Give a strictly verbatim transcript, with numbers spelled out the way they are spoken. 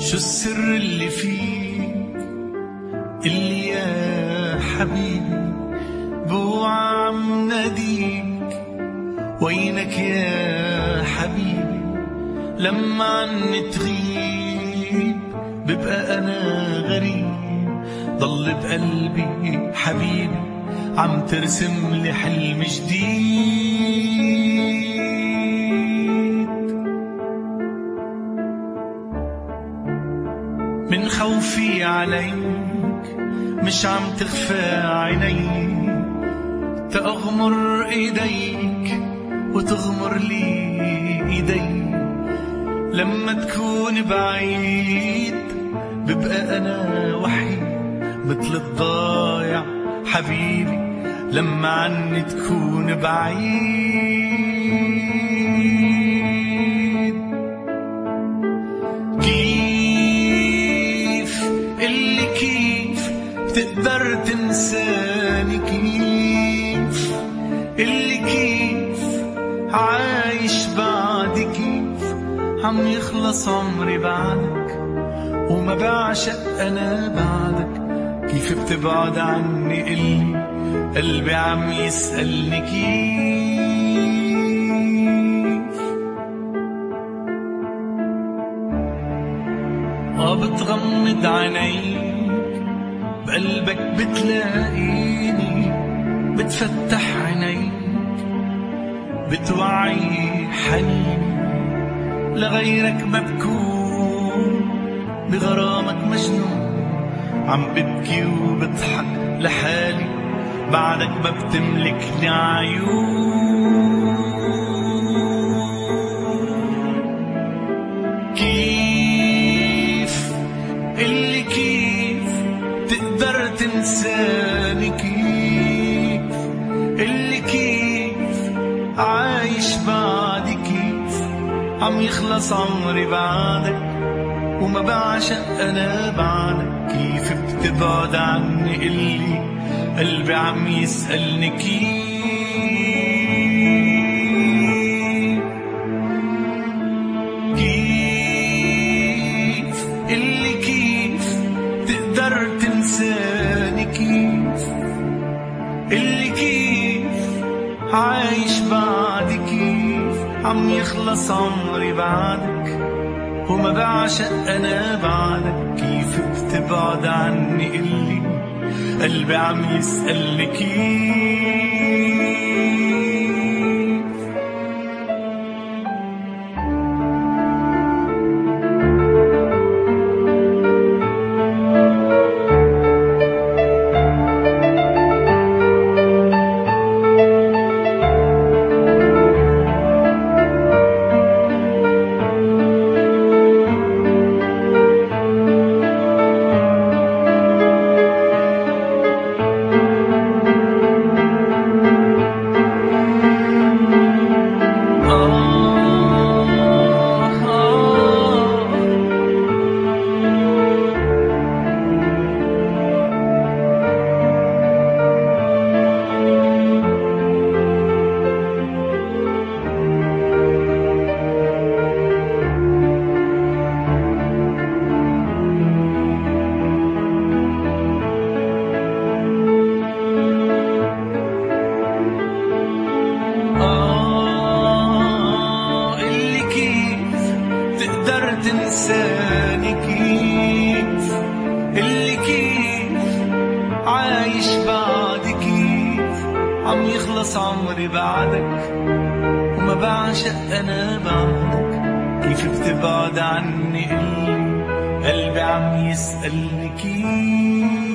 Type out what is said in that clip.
شو السر اللي فيك اللي يا حبيبي بوعى عم ناديك؟ وينك يا حبيبي لما عني تغيب؟ ببقى أنا غريب ضل بقلبي حبيبي عم ترسم لي حلم جديد. من خوفي عليك مش عم تخفى عيني، تأغمر ايديك وتغمر لي ايدي. لما تكون بعيد ببقى انا وحيد مثل الضايع حبيبي لما عني تكون بعيد. كيف اللي كيف بتقدر تنساني؟ كيف اللي كيف عايش بعدي؟ كيف عم يخلص عمري بعدك وما بعشق أنا بعدك؟ كيف بتبعد عني قلي قلبي عم يسألني كيف؟ وبتغمض عينيك بقلبك بتلاقيني، بتفتح عينيك بتوعي حنيني. لغيرك ما بكون بغرامك مجنون، عم ببكي وبضحك لحالي بعدك ما بتملكني عيون. كيف اللي كيف تقدر تنساني؟ كيف اللي كيف عايش بعدي؟ كيف عم يخلص عمري بعدك وما بعشق أنا بعدك؟ كيف بتبعد عني قلي قلبي عم يسألني كيف؟ كيف اللي كيف تقدر تنساني؟ كيف اللي كيف عايش بعدي؟ كيف عم يخلص عمري بعدك وما بعشق أنا بعدك؟ كيف بتبعد عني قلي قلبي عم يسألني كيف؟ تنساني؟ كيف اللي كيف عايش بعدي؟ كيف عم يخلص عمري بعدك وما بعشق أنا بعدك؟ كيف بتبعد عني قلبي قلبي عم يسألني كيف؟